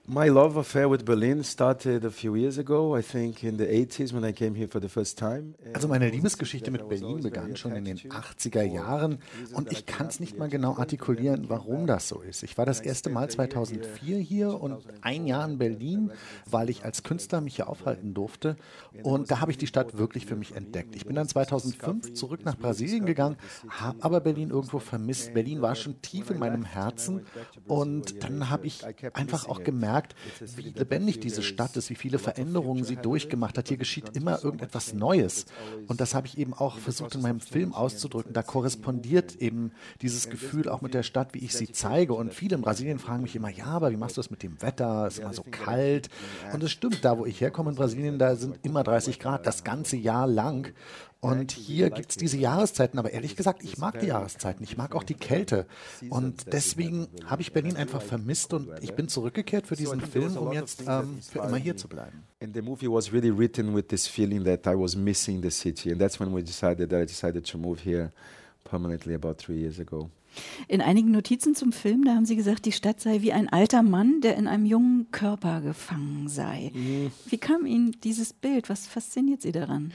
My love affair with Berlin started a few years ago, I think in the 80s when I came here for the first time. Also meine Liebesgeschichte mit Berlin begann schon in den 80er Jahren und ich kann es nicht mal genau artikulieren, warum das so ist. Ich war das erste Mal 2004 hier und ein Jahr in Berlin, weil ich als Künstler mich hier aufhalten durfte und da habe ich die Stadt wirklich für mich entdeckt. Ich bin dann 2005 zurück nach Brasilien gegangen, habe aber Berlin irgendwo vermisst. Berlin war schon tief in meinem Herzen und dann habe ich einfach auch gemerkt, wie lebendig diese Stadt ist, wie viele Veränderungen sie durchgemacht hat. Hier geschieht immer irgendetwas Neues. Und das habe ich eben auch versucht in meinem Film auszudrücken. Da korrespondiert eben dieses Gefühl auch mit der Stadt, wie ich sie zeige. Und viele in Brasilien fragen mich immer, ja, aber wie machst du das mit dem Wetter? Es ist immer so kalt. Und es stimmt, da wo ich herkomme in Brasilien, da sind immer 30 Grad, das ganze Jahr lang. Und hier gibt es diese Jahreszeiten, aber ehrlich gesagt, ich mag die Jahreszeiten, ich mag auch die Kälte. Und deswegen habe ich Berlin einfach vermisst und ich bin zurückgekehrt für diesen Film, um jetzt für immer hier zu bleiben. And the movie was really written with this feeling that I was missing the city. And that's when I decided to move here permanently about 3 years ago. In einigen Notizen zum Film, da haben Sie gesagt, die Stadt sei wie ein alter Mann, der in einem jungen Körper gefangen sei. Wie kam Ihnen dieses Bild? Was fasziniert Sie daran?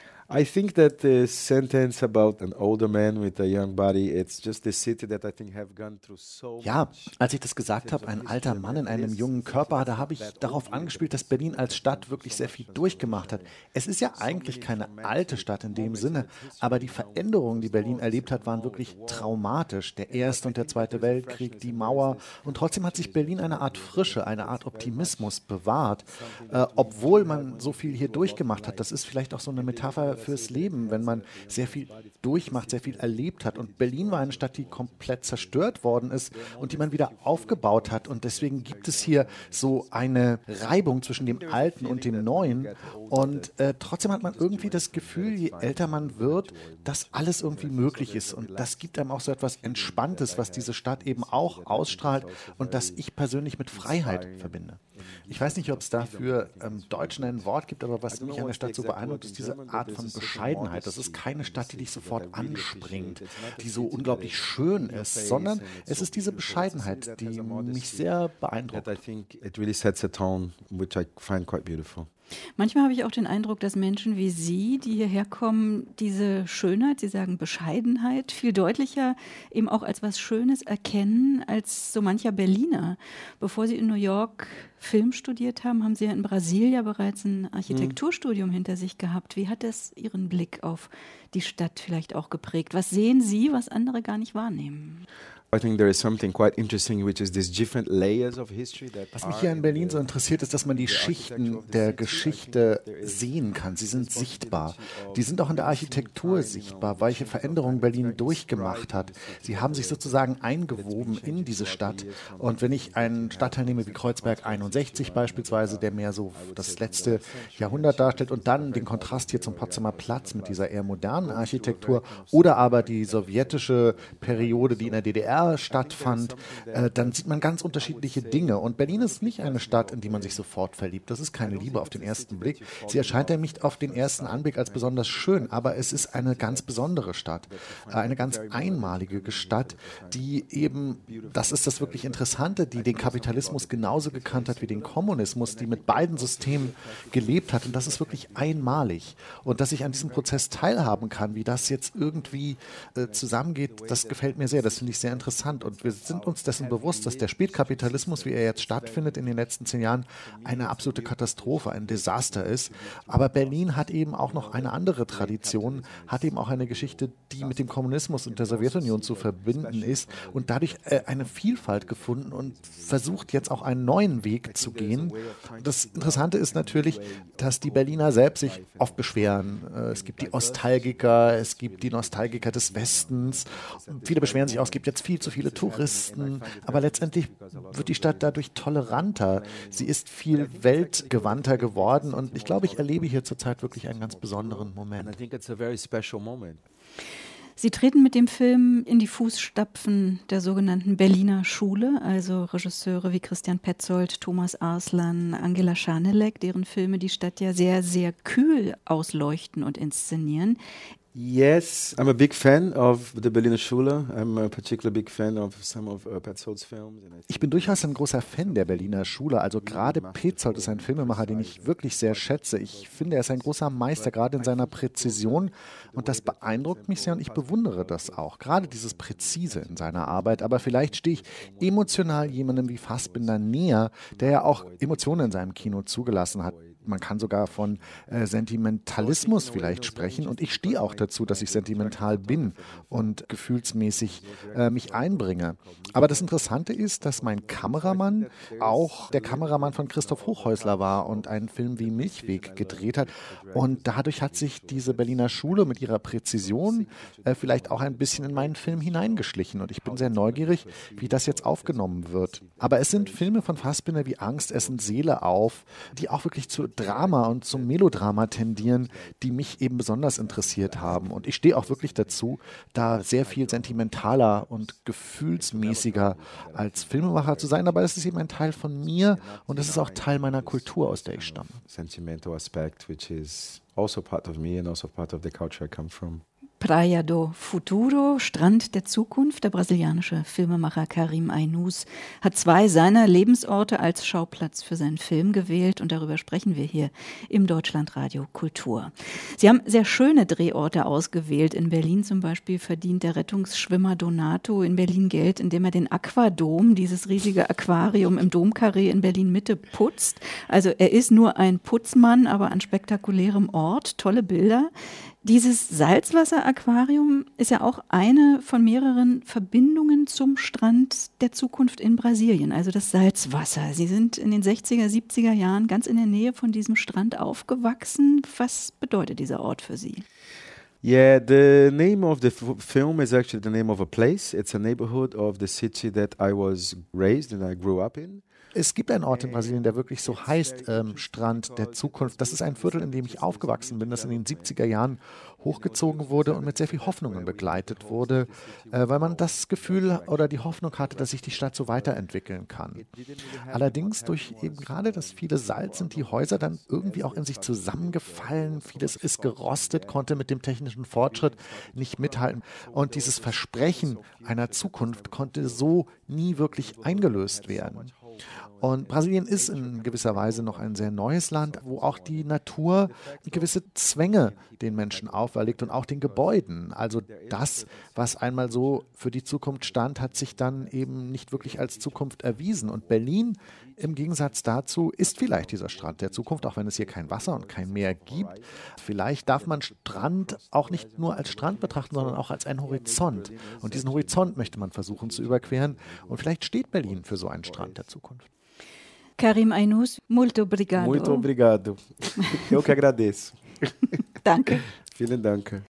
I think that the sentence about an older man with a young body, it's just the city that I think have gone through so much. Ja, als ich das gesagt habe, ein alter Mann in einem jungen Körper, da habe ich darauf angespielt, dass Berlin als Stadt wirklich sehr viel durchgemacht hat. Es ist ja eigentlich keine alte Stadt in dem Sinne, aber die Veränderungen, die Berlin erlebt hat, waren wirklich traumatisch. Der Erste und der Zweite Weltkrieg, die Mauer und trotzdem hat sich Berlin eine Art Frische, eine Art Optimismus bewahrt, obwohl man so viel hier durchgemacht hat. Das ist vielleicht auch so eine Metapher fürs Leben, wenn man sehr viel durchmacht, sehr viel erlebt hat. Und Berlin war eine Stadt, die komplett zerstört worden ist und die man wieder aufgebaut hat. Und deswegen gibt es hier so eine Reibung zwischen dem Alten und dem Neuen. Und trotzdem hat man irgendwie das Gefühl, je älter man wird, dass alles irgendwie möglich ist. Und das gibt einem auch so etwas Entspanntes, was diese Stadt eben auch ausstrahlt und das ich persönlich mit Freiheit verbinde. Ich weiß nicht, ob es dafür im Deutschen ein Wort gibt, aber was mich an der Stadt so beeindruckt, ist diese Art von Bescheidenheit. Das ist keine Stadt, die dich sofort anspringt, die so unglaublich schön ist, sondern es ist diese Bescheidenheit, die mich sehr beeindruckt. I think it really sets a tone, which I find quite beautiful. Manchmal habe ich auch den Eindruck, dass Menschen wie Sie, die hierher kommen, diese Schönheit, Sie sagen Bescheidenheit, viel deutlicher eben auch als was Schönes erkennen als so mancher Berliner. Bevor Sie in New York Film studiert haben, haben Sie ja in Brasilia bereits ein Architekturstudium hinter sich gehabt. Wie hat das Ihren Blick auf die Stadt vielleicht auch geprägt? Was sehen Sie, was andere gar nicht wahrnehmen? I think there is something quite interesting, which is these different layers of history that Was mich hier in Berlin so interessiert, ist, dass man die Schichten der Geschichte sehen kann. Sie sind sichtbar. Die sind auch in der Architektur sichtbar, welche Veränderungen Berlin durchgemacht hat. Sie haben sich sozusagen eingewoben in diese Stadt. Und wenn ich einen Stadtteil nehme wie Kreuzberg 61 beispielsweise, der mehr so das letzte Jahrhundert darstellt und dann den Kontrast hier zum Potsdamer Platz mit dieser eher modernen Architektur oder aber die sowjetische Periode, die in der DDR stattfand, dann sieht man ganz unterschiedliche Dinge. Und Berlin ist nicht eine Stadt, in die man sich sofort verliebt. Das ist keine Liebe auf den ersten Blick. Sie erscheint ja nicht auf den ersten Anblick als besonders schön, aber es ist eine ganz besondere Stadt. Eine ganz einmalige Stadt, die eben, das ist das wirklich Interessante, die den Kapitalismus genauso gekannt hat wie den Kommunismus, die mit beiden Systemen gelebt hat. Und das ist wirklich einmalig. Und dass ich an diesem Prozess teilhaben kann, wie das jetzt irgendwie zusammengeht, das gefällt mir sehr. Das finde ich sehr interessant. Und wir sind uns dessen bewusst, dass der Spätkapitalismus, wie er jetzt stattfindet in den letzten 10 Jahren, eine absolute Katastrophe, ein Desaster ist. Aber Berlin hat eben auch noch eine andere Tradition, hat eben auch eine Geschichte, die mit dem Kommunismus und der Sowjetunion zu verbinden ist und dadurch eine Vielfalt gefunden und versucht jetzt auch einen neuen Weg zu gehen. Das Interessante ist natürlich, dass die Berliner selbst sich oft beschweren. Es gibt die Ostalgiker, es gibt die Nostalgiker des Westens. Viele beschweren sich auch, es gibt jetzt viel zu viele Touristen, aber letztendlich wird die Stadt dadurch toleranter. Sie ist viel weltgewandter geworden und ich glaube, ich erlebe hier zurzeit wirklich einen ganz besonderen Moment. I think it's a very special moment. Sie treten mit dem Film in die Fußstapfen der sogenannten Berliner Schule, also Regisseure wie Christian Petzold, Thomas Arslan, Angela Schanelek, deren Filme die Stadt ja sehr, sehr kühl ausleuchten und inszenieren. Yes, I'm a big fan of the Berliner Schule. I'm a particularly big fan of some of Petzolds films. Ich bin durchaus ein großer Fan der Berliner Schule. Also gerade Petzold ist ein Filmemacher, den ich wirklich sehr schätze. Ich finde, er ist ein großer Meister, gerade in seiner Präzision. Und das beeindruckt mich sehr und ich bewundere das auch. Gerade dieses Präzise in seiner Arbeit. Aber vielleicht stehe ich emotional jemandem wie Fassbinder näher, der ja auch Emotionen in seinem Kino zugelassen hat. Man kann sogar von Sentimentalismus vielleicht sprechen und ich stehe auch dazu, dass ich sentimental bin und gefühlsmäßig mich einbringe. Aber das Interessante ist, dass mein Kameramann auch der Kameramann von Christoph Hochhäusler war und einen Film wie Milchweg gedreht hat und dadurch hat sich diese Berliner Schule mit ihrer Präzision vielleicht auch ein bisschen in meinen Film hineingeschlichen und ich bin sehr neugierig, wie das jetzt aufgenommen wird. Aber es sind Filme von Fassbinder wie Angst, Essen, Seele auf, die auch wirklich zu Drama und zum Melodrama tendieren, die mich eben besonders interessiert haben. Und ich stehe auch wirklich dazu, da sehr viel sentimentaler und gefühlsmäßiger als Filmemacher zu sein. Aber es ist eben ein Teil von mir und es ist auch Teil meiner Kultur, aus der ich stamme. Sentimental aspect, which is also part of me and also part of the culture I come from. Praia do Futuro, Strand der Zukunft. Der brasilianische Filmemacher Karim Ainous hat 2 seiner Lebensorte als Schauplatz für seinen Film gewählt und darüber sprechen wir hier im Deutschlandradio Kultur. Sie haben sehr schöne Drehorte ausgewählt. In Berlin zum Beispiel verdient der Rettungsschwimmer Donato in Berlin Geld, indem er den Aquadom, dieses riesige Aquarium im Domkarree in Berlin-Mitte, putzt. Also er ist nur ein Putzmann, aber an spektakulärem Ort. Tolle Bilder. Dieses Salzwasser-Aquarium ist ja auch eine von mehreren Verbindungen zum Strand der Zukunft in Brasilien, also das Salzwasser. Sie sind in den 60er, 70er Jahren ganz in der Nähe von diesem Strand aufgewachsen. Was bedeutet dieser Ort für Sie? Yeah, the name of the film is actually the name of a place. It's a neighborhood of the city that I was raised and I grew up in. Es gibt einen Ort in Brasilien, der wirklich so heißt, Strand der Zukunft. Das ist ein Viertel, in dem ich aufgewachsen bin, das in den 70er Jahren hochgezogen wurde und mit sehr viel Hoffnungen begleitet wurde, weil man das Gefühl oder die Hoffnung hatte, dass sich die Stadt so weiterentwickeln kann. Allerdings durch eben gerade das viele Salz sind die Häuser dann irgendwie auch in sich zusammengefallen. Vieles ist gerostet, konnte mit dem technischen Fortschritt nicht mithalten. Und dieses Versprechen einer Zukunft konnte so nie wirklich eingelöst werden. Und Brasilien ist in gewisser Weise noch ein sehr neues Land, wo auch die Natur gewisse Zwänge den Menschen auferlegt und auch den Gebäuden. Also das, was einmal so für die Zukunft stand, hat sich dann eben nicht wirklich als Zukunft erwiesen. Und Berlin im Gegensatz dazu ist vielleicht dieser Strand der Zukunft, auch wenn es hier kein Wasser und kein Meer gibt. Vielleicht darf man Strand auch nicht nur als Strand betrachten, sondern auch als einen Horizont. Und diesen Horizont möchte man versuchen zu überqueren. Und vielleicht steht Berlin für so einen Strand der Zukunft. Karim Ainous, muito obrigado. Muito obrigado. Eu que agradeço. Danke. Vielen Dank.